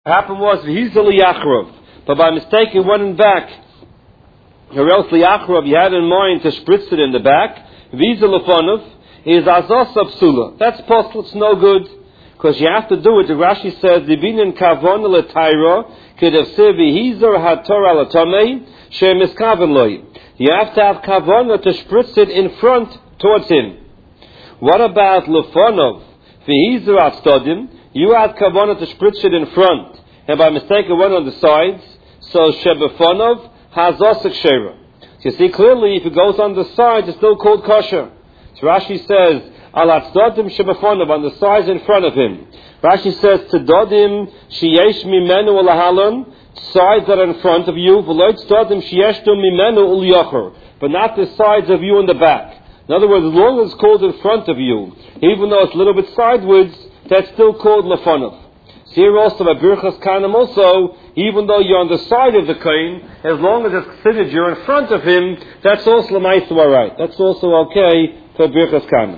happened was he's the liyachrov, but by mistake it went back. Or else liyachrov, you had in mind to spritz it in the back. Visa lefonov is azos psula. That's possible. It's no good because you have to do it. The Rashi says dibinin kavon letayra kedavse v'hizor hatorah latomei shemiskaven loy. You have to have kavona to spritz it in front towards him. What about lefonov v'hizor atstodim? You had kavona to spritz it in front, and by mistake it went on the sides. So shebefonov has osik shera. You see clearly, if it goes on the sides, it's still called kosher. So Rashi says al atstodim shebefonov, on the sides in front of him. Rashi says tdodim sheyesh mimenu ulahalon, sides that are in front of you, v'lo tdodim sheyeshtu mimenu ulyocher, but not the sides of you in the back. In other words, as long as it's called in front of you, even though it's a little bit sideways, that's still called lefonov. So here also by Birchas Kanim also, even though you're on the side of the kohen, as long as it's considered you're in front of him, that's also l'maisu alright. That's also okay for Birchas Kanim.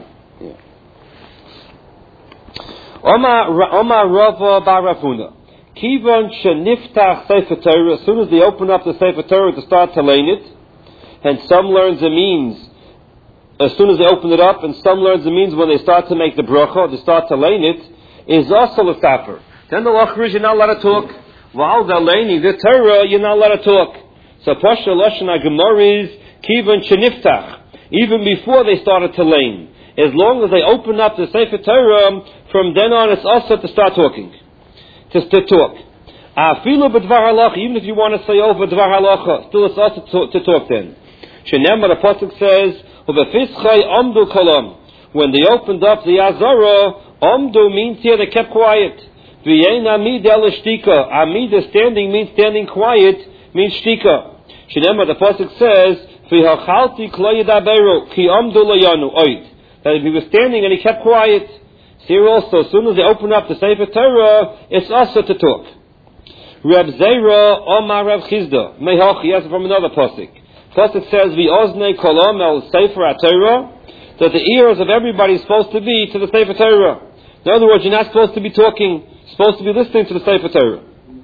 Omar Rava bar Rav Huna. Kivon sheniftach Sefer Torah, as soon as they open up the Sefer Torah to start to learn it, and some learns it means as soon as they open it up, and some learns it means when they start to make the bracha, they start to learn it, is also a safer. Then the lachar is you're not allowed to talk. While they're learning the Torah, you're not allowed to talk. So Pasha Lashon HaGemara is Kivon Sheniftach. Even before they started to learn, as long as they open up the Sefer Torah, from then on it's also to start talking, to talk. Afilu b'dvar halacha, even if you want to say over dvar halacha, still it's also to talk then. Shenemar, the pasuk says, u'befischai amdu kolam. When they opened up the Azara, amdu means here they kept quiet. V'yein amid el shtika. Amid, standing, means standing quiet, means shtika. Shenemar, the pasuk says, v'hachalti klo yedaberu, ki amdu layanu oid. That if he was standing and he kept quiet. Here also, as soon as they open up the Sefer Torah, it's also to talk. Reb Zera Omar Reb Chizda Mehochi, yes, from another pasuk. Pasuk says, "V'oznei kolom el Sefer HaTorah," that the ears of everybody is supposed to be to the Sefer Torah. In other words, you're not supposed to be talking, you're supposed to be listening to the Sefer Torah.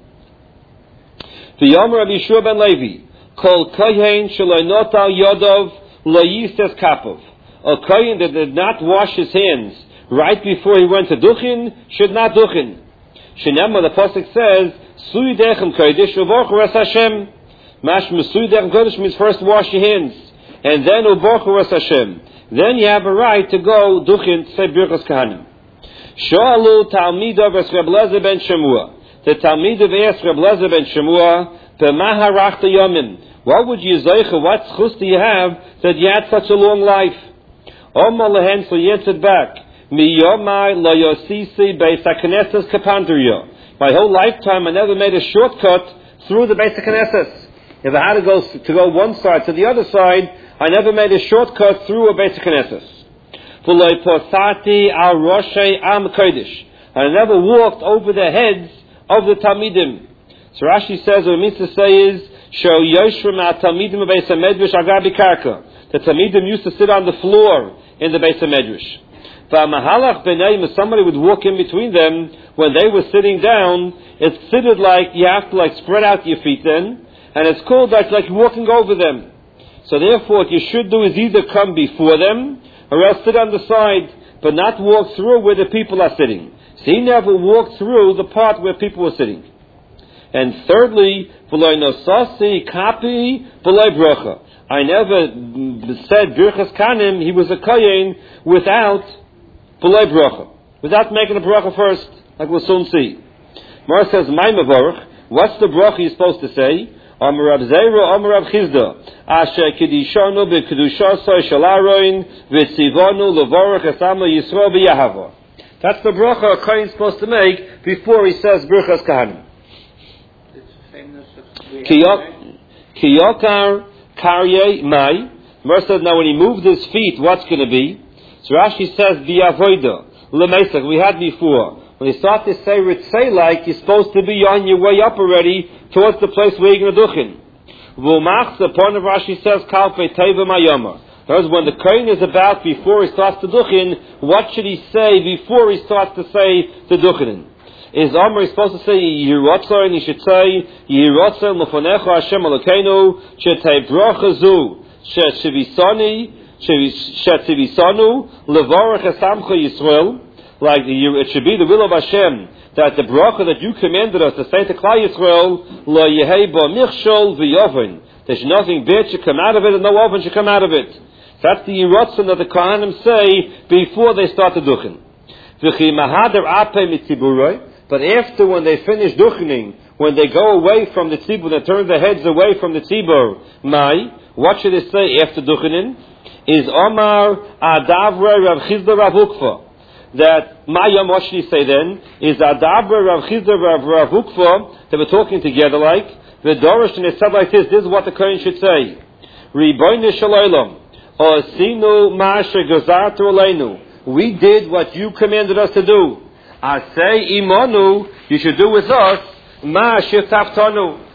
V'yomer Rabbi Yeshua ben Levi, Kol kohen shelo notal yodov lo yises kapov. A kohen that did not wash his hands right before he went to duchin should not duchin. Shenema, the pasuk says, "Sui dechem kodesh uvorchu es Hashem." Mashma sui dechem kodesh means first wash your hands, and then uvorchu es Hashem. Then you have a right to go duchin to say birchas kahanim. Shoalu talmidav es Reb Lezer ben Shemua. The talmidav asked Reb Lezer ben Shemua, "B'ma harachta yomim? What would you zeicha? What chus do you have that you had such a long life?" Omar lehen, so he answered back, "Miyomai lo yosisi beis haKnesses kapandria." My whole lifetime, I never made a shortcut through the Beis HaKnesses. If I had to go one side to the other side, I never made a shortcut through a Beis HaKnesses. V'lo posati al roshei am kodesh. I never walked over the heads of the Talmidim. So Rashi says, what it means to say is, Sho yoshrim al Talmidim beis hamedrash agar bikarka. The Talmidim used to sit on the floor in the Beis HaMedrash. V'amahalach b'nei, if somebody would walk in between them when they were sitting down, it's considered like you have to spread out your feet then, and it's called like walking over them. So therefore, what you should do is either come before them or else sit on the side, but not walk through where the people are sitting. So he never walked through the part where people were sitting. And thirdly, v'lo nosasi kapi v'lo bracha. I never said birchas kanim. He was a kohen without b'lei bracha, without making a bracha first, like we'll soon see. Mar says, "My mavorach." What's the bracha you're supposed to say? Amar Rav Zera, Amar Rav Chizda, Asher kedishanu bekedushasai shalaroin v'tzivanu levorach esama Yisrael b'yahava. That's the bracha a kohen is supposed to make before he says birchas kahanim. Kiyokar karye mai. Mar says, now when he moved his feet, what's going to be? So Rashi says, "Bi'avoida lemeisach." We had before when you start to say ritzei, like you're supposed to be on your way up already towards the place where you're going to duchin. V'umach, the point of Rashi says, "Kalpei teva mayoma." That is when the kohen is about before he starts to duchin. What should he say before he starts to say the duchin? is Amr supposed to say Yirotza, and he should say Yirotza Lefonecha Hashem Elokeinu Shetei Bracha Zu Shetivisanu Levarach Esamcha Yisrael. Like it should be the will of Hashem that the bracha that you commanded us to say to Klal Yisrael, Lo Yehei Bo Michshol V'Yoven. There's nothing bad should come out of it, and no oven should come out of it. That's the Yiratzon that the Kohanim say before they start the Duchen. But after, when they finish Duchening, when they go away from the Tzibur, they turn their heads away from the Tzibur, what should they say after Duchening? Is Omar Adavra Rav Chizda Rav Ukfa. That Mayam, what should he say then? Is Adavra Rav Chizda Rav Ukfa, they were talking together like, the Dorish, and it said like this is what the Kohen should say. Ribono shel olam, Osinu ma'asher gazartu aleinu. We did what you commanded us to do. Asay imanu, you should do with us, ma'asher taftanu.